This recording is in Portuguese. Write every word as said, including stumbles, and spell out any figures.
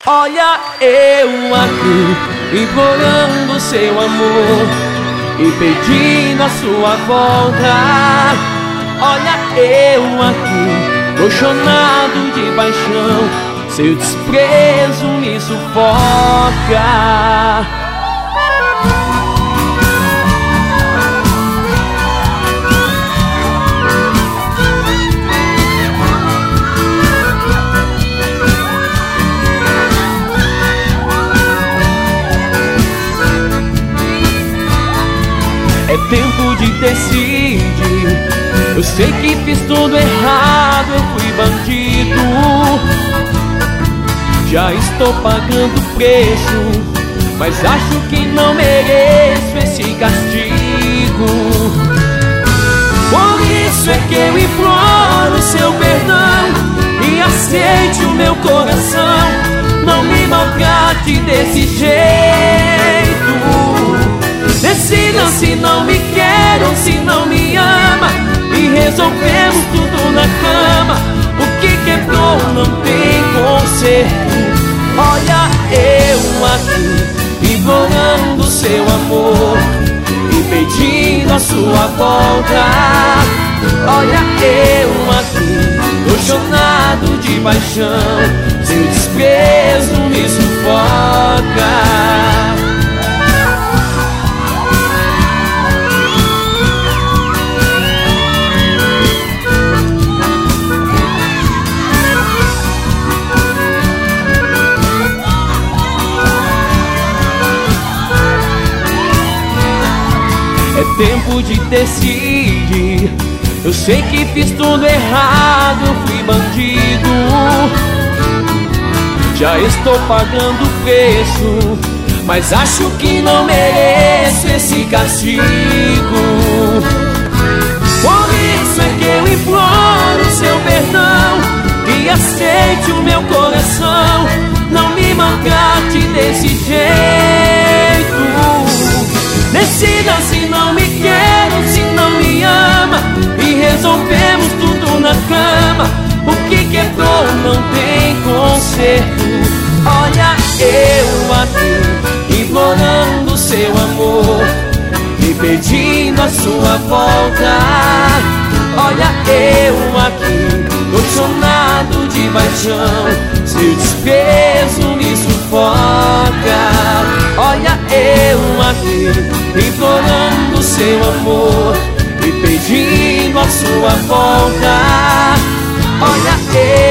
Olha eu aqui, implorando seu amor e pedindo a sua volta. Olha eu aqui, apaixonado de paixão, seu desprezo me sufoca. É tempo de decidir. Eu sei que fiz tudo errado, eu fui bandido. Já estou pagando o preço, mas acho que não mereço esse castigo. Por isso é que eu imploro seu perdão e aceite o meu coração. Não me maltrate desse jeito. Decidam se não me quer ou se não me ama, e resolvemos tudo na cama. O que quebrou não tem conserto. Olha eu aqui, implorando seu amor e pedindo a sua volta. Olha eu aqui, apaixonado de paixão, seu desprezo me sufoca. É tempo de decidir. Eu sei que fiz tudo errado, eu fui bandido. Já estou pagando o preço, mas acho que não mereço esse castigo. Por isso é que eu imploro seu perdão e aceite o meu coração. Não me maltrate desse jeito. Decida se não me quer ou se não me ama, e resolvemos tudo na cama. O que quebrou não tem conserto. Olha eu aqui, implorando seu amor e pedindo a sua volta. Olha eu aqui, apaixonado de paixão, seu desprezo me sufoca. Olha eu aqui, implorando seu amor e pedindo a sua volta. Olha eu